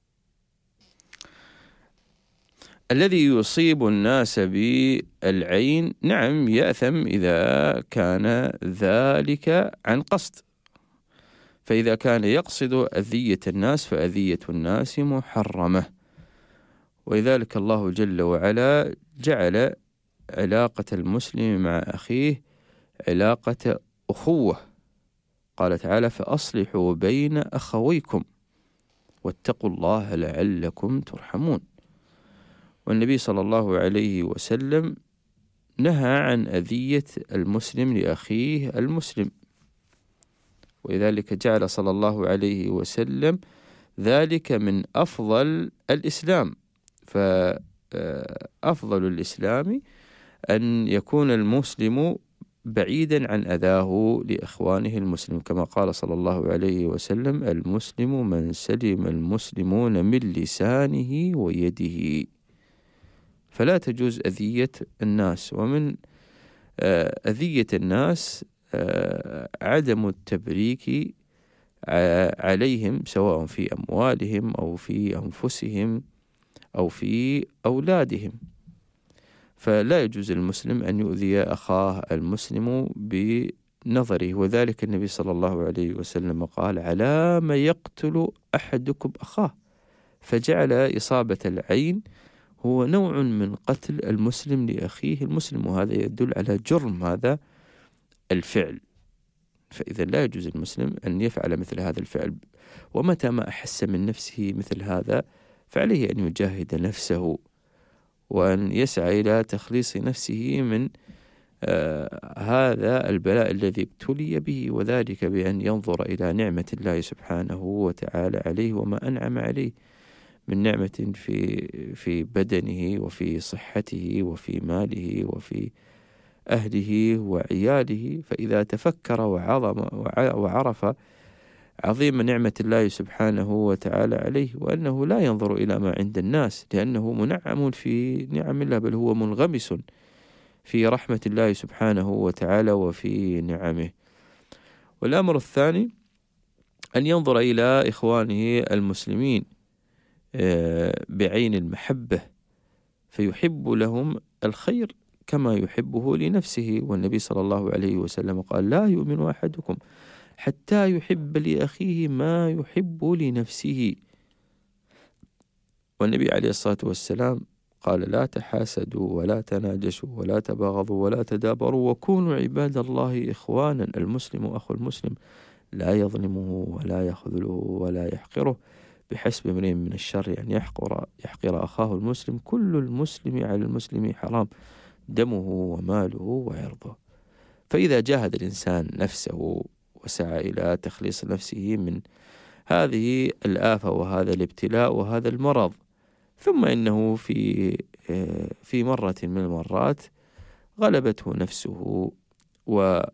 الذي يصيب الناس بالعين نعم يأثم إذا كان ذلك عن قصد، فإذا كان يقصد أذية الناس فأذية الناس محرمة. ولذلك الله جل وعلا جعل علاقة المسلم مع أخيه علاقة أخوة، قال تعالى: فأصلحوا بين أخويكم واتقوا الله لعلكم ترحمون. والنبي صلى الله عليه وسلم نهى عن أذية المسلم لأخيه المسلم، ولذلك جعل صلى الله عليه وسلم ذلك من أفضل الإسلام. فأفضل الإسلام أن يكون المسلم بعيدا عن أذاه لإخوانه المسلم، كما قال صلى الله عليه وسلم: المسلم من سلم المسلمون من لسانه ويده. فلا تجوز أذية الناس. ومن أذية الناس عدم التبريك عليهم سواء في أموالهم أو في أنفسهم أو في أولادهم. فلا يجوز المسلم أن يؤذي أخاه المسلم بنظره، وذلك النبي صلى الله عليه وسلم قال: على ما يقتل أحدكم أخاه، فجعل إصابة العين هو نوع من قتل المسلم لأخيه المسلم، وهذا يدل على جرم هذا الفعل. فإذا لا يجوز المسلم أن يفعل مثل هذا الفعل، ومتى ما أحس من نفسه مثل هذا فعليه أن يجاهد نفسه وأن يسعى إلى تخليص نفسه من آه هذا البلاء الذي ابتلي به، وذلك بأن ينظر إلى نعمة الله سبحانه وتعالى عليه وما أنعم عليه من نعمة في في بدنه وفي صحته وفي ماله وفي أهله وعياله. فإذا تفكر وعظم وعرف عظيم نعمة الله سبحانه وتعالى عليه، وأنه لا ينظر إلى ما عند الناس لأنه منعم في نعم الله، بل هو منغمس في رحمة الله سبحانه وتعالى وفي نعمه. والأمر الثاني أن ينظر إلى إخوانه المسلمين بعين المحبة، فيحب لهم الخير كما يحبه لنفسه. والنبي صلى الله عليه وسلم قال: لا يؤمن أحدكم حتى يحب لأخيه ما يحب لنفسه. والنبي عليه الصلاة والسلام قال: لا تحاسدوا ولا تناجشوا ولا تباغضوا ولا تدابروا وكونوا عباد الله إخوانا. المسلم أخو المسلم لا يظلمه ولا يخذله ولا يحقره، بحسب امرئ من الشر أن يحقر يحقر أخاه المسلم. كل المسلم على المسلم حرام، دمه وماله وعرضه. فإذا جاهد الإنسان نفسه وسعى إلى تخليص نفسه من هذه الآفة وهذا الابتلاء وهذا المرض، ثم إنه في في مرة من المرات غلبته نفسه ولم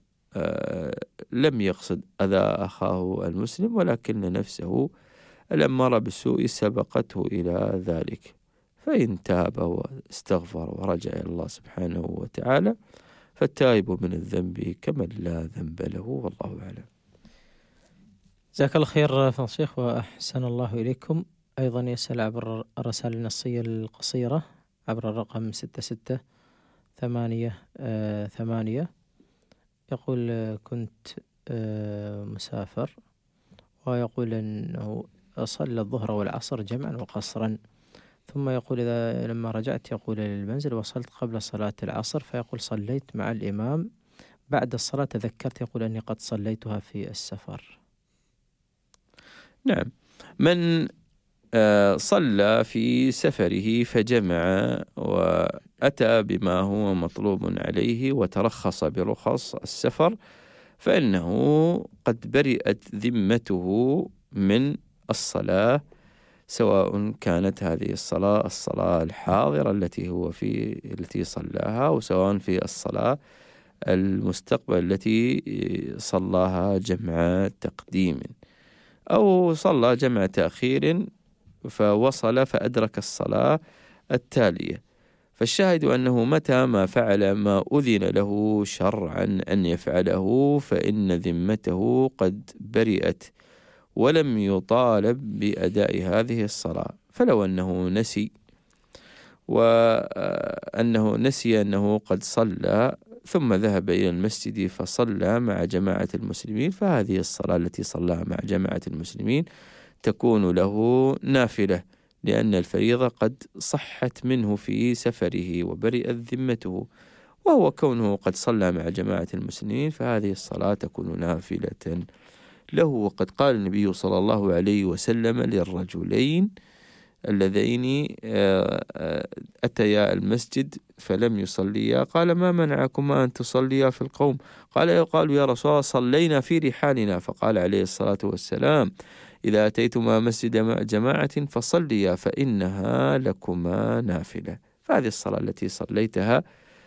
يقصد أذى أخاه المسلم، ولكن نفسه الأمارة بالسوء سبقته إلى ذلك، فإن تاب واستغفر ورجع إلى الله سبحانه وتعالى فالتائب من الذنب كمن لا ذنب له، والله أعلم. جزاك الله خير فضيلة الشيخ وأحسن الله إليكم. أيضا يسأل عبر الرسائل النصية القصيرة عبر الرقم ستة ستة ثمانية آه ثمانية، يقول آه كنت آه مسافر، ويقول أنه صلى الظهر والعصر جمعا وقصرا، ثم يقول إذا لما رجعت يقول للمنزل وصلت قبل صلاة العصر، فيقول صليت مع الإمام، بعد الصلاة تذكرت يقول أني قد صليتها في السفر. نعم، من صلى في سفره فجمع وأتى بما هو مطلوب عليه وترخص برخص السفر، فإنه قد برئت ذمته من الصلاة، سواء كانت هذه الصلاة الصلاة الحاضرة التي هو في التي صلاها، وسواء في الصلاة المستقبل التي صلاها جمع تقديم، أو صلى جمع تأخير فوصل فأدرك الصلاة التالية. فالشاهد أنه متى ما فعل ما أذن له شرعا أن يفعله فإن ذمته قد برئت ولم يطالب بأداء هذه الصلاة. فلو أنه نسي وأنه نسي أنه قد صلى ثم ذهب إلى المسجد فصلى مع جماعة المسلمين، فهذه الصلاة التي صلاها مع جماعة المسلمين تكون له نافلة، لأن الفريضة قد صحت منه في سفره وبرئت ذمته، وهو كونه قد صلى مع جماعة المسلمين فهذه الصلاة تكون نافلة له. وقد قال النبي صلى الله عليه وسلم للرجلين اللذين أتيا المسجد فلم يصليا، قال: ما منعكما أن تصليا في القوم؟ قال قالوا يا رسول الله صلينا في رحالنا. فقال عليه الصلاة والسلام: إذا أتيتما مسجد جماعة فصليا فإنها لكما نافلة. فهذه الصلاة التي صليتها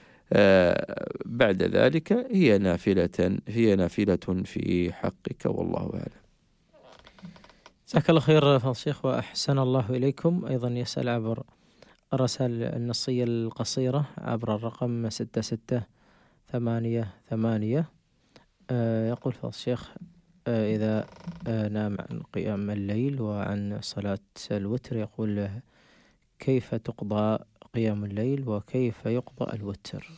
بعد ذلك هي نافلة هي نافلة في حقك، والله أعلم. جزاك الله خير فضل الشيخ وأحسن الله إليكم. أيضا يسأل عبر الرسائل النصية القصيرة عبر الرقم ستة ستة ثمانية ثمانية، آه يقول فضل الشيخ آه إذا آه نام عن قيام الليل وعن صلاة الوتر، يقول كيف تقضى قيام الليل وكيف يقضى الوتر؟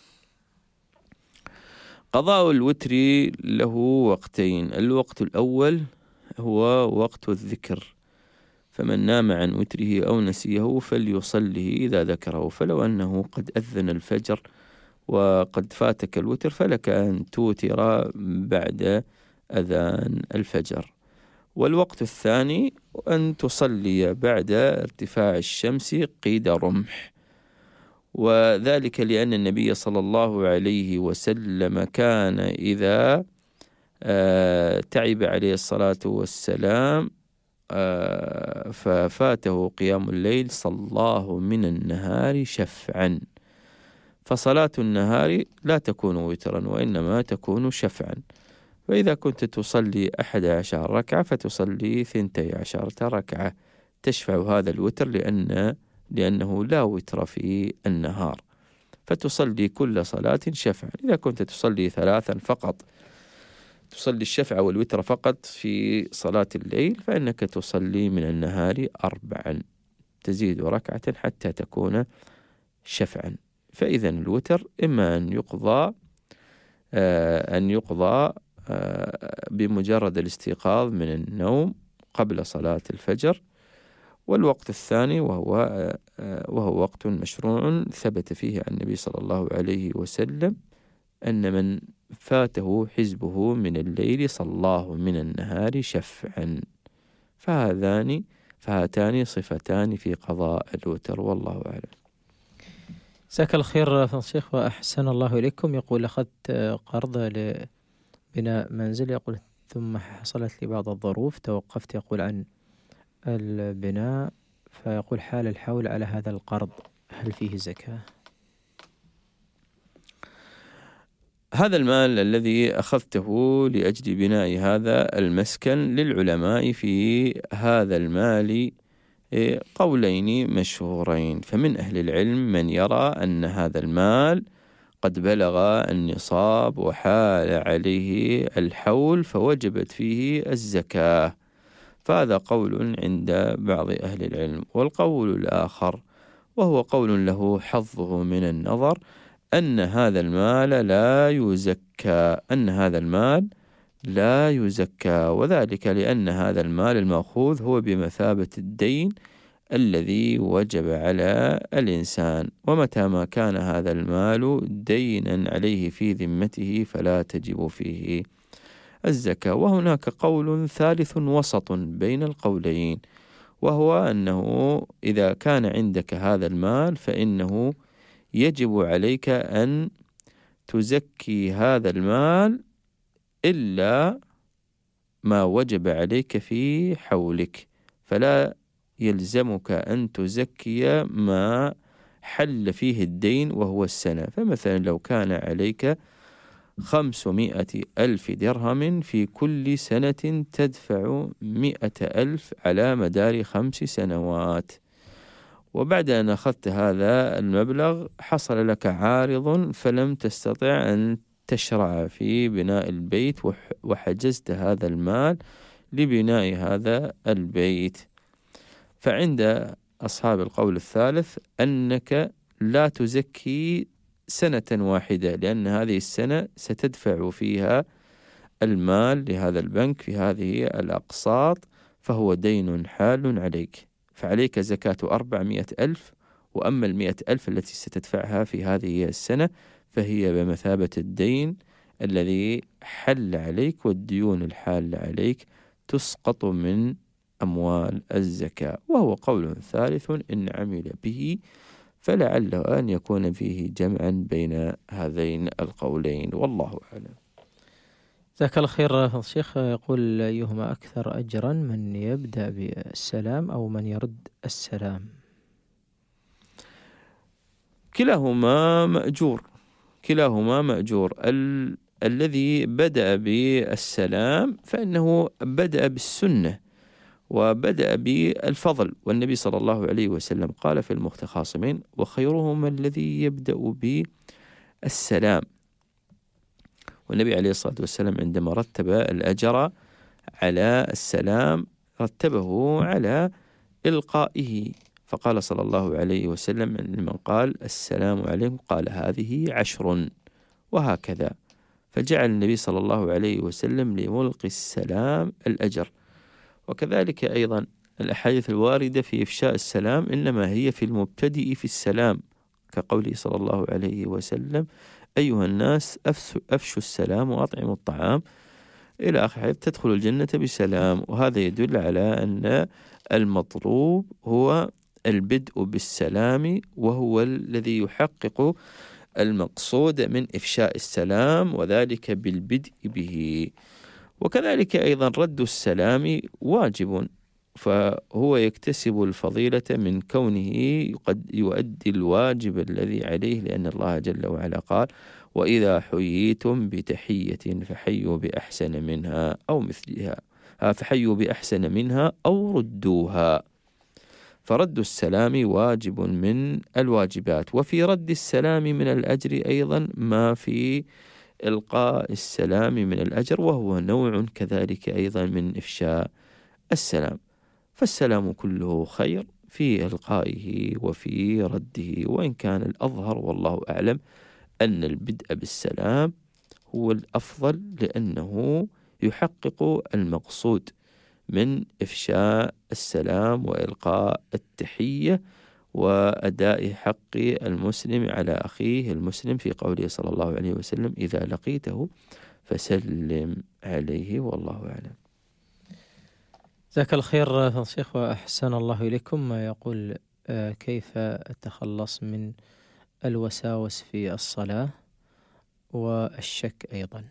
قضاء الوتر له وقتين. الوقت الأول هو وقت الذكر، فمن نام عن وتره أو نسيه فليصله إذا ذكره. فلو أنه قد أذن الفجر وقد فاتك الوتر فلك أن توتر بعد أذان الفجر. والوقت الثاني أن تصلي بعد ارتفاع الشمس قيد رمح، وذلك لأن النبي صلى الله عليه وسلم كان إذا آه تعب عليه الصلاة والسلام آه ففاته قيام الليل صلاه من النهار شفعا. فصلاة النهار لا تكون وترا وإنما تكون شفعا. فإذا كنت تصلي أحد عشر ركعة فتصلي ثنتي عشرة ركعة تشفع هذا الوتر، لأن لأنه لا وتر في النهار، فتصلي كل صلاة شفعا. إذا كنت تصلي ثلاثا فقط، تصلي الشفع والوتر فقط في صلاة الليل، فإنك تصلي من النهار أربعا تزيد ركعة حتى تكون شفعا. فإذا الوتر إما أن يقضى آه أن يقضى آه بمجرد الاستيقاظ من النوم قبل صلاة الفجر. والوقت الثاني وهو آه وهو وقت مشروع ثبت فيه عن النبي صلى الله عليه وسلم أن من فاته حزبه من الليل صلاه من النهار شفعا. فهذان فهاتان صفتان في قضاء الوتر، والله أعلم. جزاك الله خير فضيلة الشيخ وأحسن الله إليكم. يقول أخذت قرض لبناء منزل، يقول ثم حصلت لي بعض الظروف توقفت يقول عن البناء، فيقول حال الحول على هذا القرض، هل فيه زكاة؟ هذا المال الذي أخذته لأجل بناء هذا المسكن للعلماء في هذا المال قولين مشهورين. فمن أهل العلم من يرى أن هذا المال قد بلغ النصاب وحال عليه الحول فوجبت فيه الزكاة، فهذا قول عند بعض أهل العلم. والقول الآخر وهو قول له حظه من النظر أن هذا المال لا يزكى أن هذا المال لا يزكى وذلك لأن هذا المال المأخوذ هو بمثابة الدين الذي وجب على الإنسان، ومتى ما كان هذا المال دينا عليه في ذمته فلا تجب فيه الزكاة. وهناك قول ثالث وسط بين القولين، وهو أنه إذا كان عندك هذا المال فإنه يجب عليك أن تزكي هذا المال إلا ما وجب عليك في حولك، فلا يلزمك أن تزكي ما حل فيه الدين وهو السنة. فمثلا لو كان عليك خمسمائة ألف درهم في كل سنة تدفع مئة ألف على مدار خمس سنوات، وبعد أن أخذت هذا المبلغ حصل لك عارض فلم تستطع أن تشرع في بناء البيت وحجزت هذا المال لبناء هذا البيت، فعند أصحاب القول الثالث أنك لا تزكي سنة واحدة، لأن هذه السنة ستدفع فيها المال لهذا البنك في هذه الأقساط، فهو دين حال عليك، فعليك زكاة أربعمائة ألف، وأما المئة ألف التي ستدفعها في هذه السنة فهي بمثابة الدين الذي حل عليك، والديون الحال عليك تسقط من أموال الزكاة. وهو قول ثالث إن عمل به فلعله أن يكون فيه جمعا بين هذين القولين، والله أعلم. جزاك الله خير الشيخ. يقول أيهما أكثر أجرا، من يبدأ بالسلام أو من يرد السلام؟ كلاهما مأجور كلاهما مأجور ال... الذي بدأ بالسلام فإنه بدأ بالسنة وبدأ بالفضل، والنبي صلى الله عليه وسلم قال في المتخاصمين وخيرهم الذي يبدأ بالسلام. والنبي عليه الصلاة والسلام عندما رتب الأجر على السلام رتبه على إلقائه، فقال صلى الله عليه وسلم لمن قال السلام عليكم قال هذه عشر، وهكذا، فجعل النبي صلى الله عليه وسلم لملقي السلام الأجر. وكذلك أيضا الأحاديث الواردة في إفشاء السلام إنما هي في المبتدئ في السلام، كقوله صلى الله عليه وسلم أيها الناس أفشوا السلام وأطعموا الطعام إلى آخر، تدخل الجنة بسلام. وهذا يدل على أن المطلوب هو البدء بالسلام، وهو الذي يحقق المقصود من إفشاء السلام، وذلك بالبدء به. وكذلك أيضا رد السلام واجب، فهو يكتسب الفضيلة من كونه قد يؤدي الواجب الذي عليه، لأن الله جل وعلا قال وإذا حييتم بتحية فحيوا بأحسن منها أو مثلها فحيوا بأحسن منها أو ردوها، فرد السلام واجب من الواجبات. وفي رد السلام من الأجر أيضا ما في إلقاء السلام من الأجر، وهو نوع كذلك أيضا من إفشاء السلام. فالسلام كله خير في إلقائه وفي رده، وإن كان الأظهر والله أعلم أن البدء بالسلام هو الأفضل، لأنه يحقق المقصود من إفشاء السلام وإلقاء التحية وأداء حق المسلم على أخيه المسلم في قوله صلى الله عليه وسلم: إذا لقيته فسلم عليه، والله أعلم. جزاك الخير شيخ وأحسن الله إليكم. يقول آه، كيف أتخلص من الوساوس في الصلاة والشك أيضا؟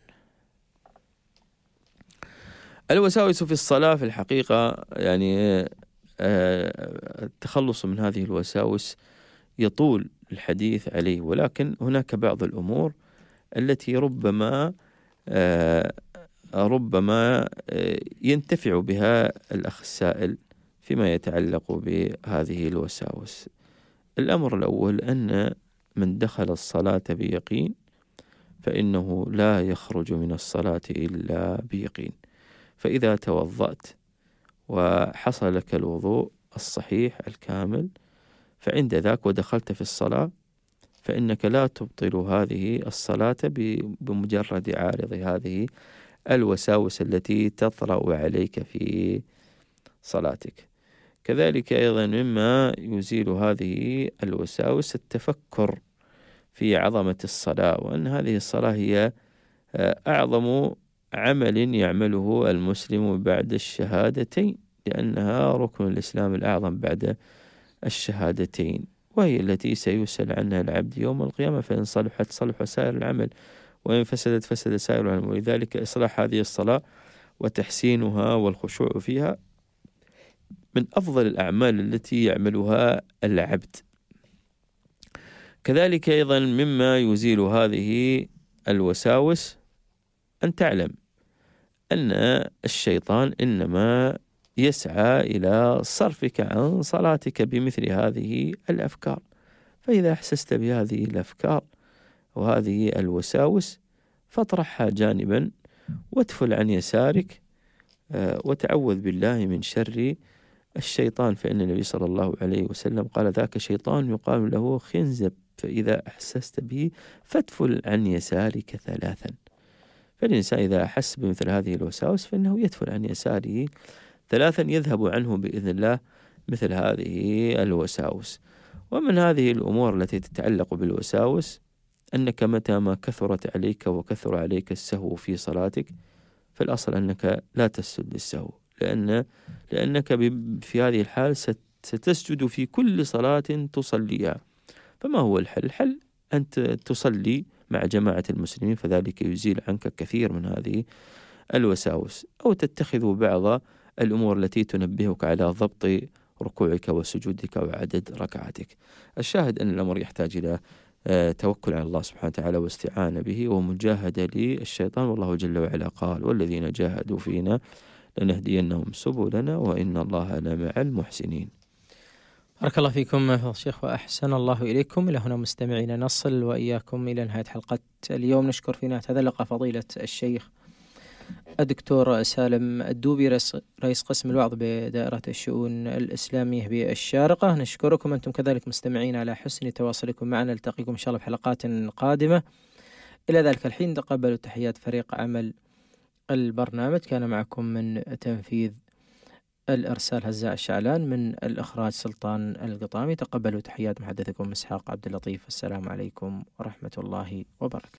الوساوس في الصلاة في الحقيقة يعني التخلص من هذه الوساوس يطول الحديث عليه، ولكن هناك بعض الأمور التي ربما ربما ينتفع بها الأخ السائل فيما يتعلق بهذه الوساوس. الأمر الأول أن من دخل الصلاة بيقين فإنه لا يخرج من الصلاة إلا بيقين. فإذا توضأت وحصل لك الوضوء الصحيح الكامل فعند ذاك ودخلت في الصلاة فإنك لا تبطل هذه الصلاة بمجرد عارض هذه الوساوس التي تطرأ عليك في صلاتك. كذلك أيضا مما يزيل هذه الوساوس التفكر في عظمة الصلاة، وأن هذه الصلاة هي أعظم عمل يعمله المسلم بعد الشهادتين، لأنها ركن الإسلام الأعظم بعد الشهادتين، وهي التي سيسأل عنها العبد يوم القيامة، فإن صلحت صلح سائر العمل وإن فسدت فسد سائر العمل. ولذلك إصلاح هذه الصلاة وتحسينها والخشوع فيها من أفضل الأعمال التي يعملها العبد. كذلك أيضا مما يزيل هذه الوساوس أن تعلم أن الشيطان إنما يسعى إلى صرفك عن صلاتك بمثل هذه الأفكار. فإذا أحسست بهذه الأفكار وهذه الوساوس فاطرحها جانبا وادفل عن يسارك وتعوذ بالله من شر الشيطان، فإن النبي صلى الله عليه وسلم قال: ذاك شيطان يقال له خنزب، فإذا أحسست به فادفل عن يسارك ثلاثا. فالإنسان إذا أحس بمثل هذه الوساوس فإنه يدفل عن يساره ثلاثا يذهب عنه بإذن الله مثل هذه الوساوس. ومن هذه الأمور التي تتعلق بالوساوس أنك متى ما كثرت عليك وكثر عليك السهو في صلاتك فالأصل أنك لا تسجد للسهو، لأن لأنك في هذه الحال ستسجد في كل صلاة تصليها. فما هو الحل؟ الحل أن تصلي مع جماعة المسلمين، فذلك يزيل عنك كثير من هذه الوساوس، أو تتخذ بعض الأمور التي تنبهك على ضبط ركوعك وسجودك وعدد ركعاتك. الشاهد أن الأمر يحتاج إلى توكل على الله سبحانه وتعالى واستعانة به ومجاهدة للشيطان، والله جل وعلا قال: والذين جاهدوا فينا لنهدينهم سبلنا وإن الله لمع المحسنين. بارك الله فيكم شيخ وأحسن الله إليكم. إلى هنا مستمعين نصل وإياكم إلى نهاية حلقة اليوم. نشكر في نهاية هذا اللقاء فضيلة الشيخ الدكتور سالم الدوبي رئيس قسم الوعظ بدائرة الشؤون الإسلامية بالشارقة. نشكركم أنتم كذلك مستمعين على حسن تواصلكم معنا. نلتقيكم إن شاء الله في حلقات قادمة. إلى ذلك الحين تقبلوا تحيات فريق عمل البرنامج. كان معكم من تنفيذ الإرسال هزاع الشعلان، من الإخراج سلطان القطامي. تقبلوا تحيات محدثكم إسحاق عبد اللطيف. السلام عليكم ورحمة الله وبركاته.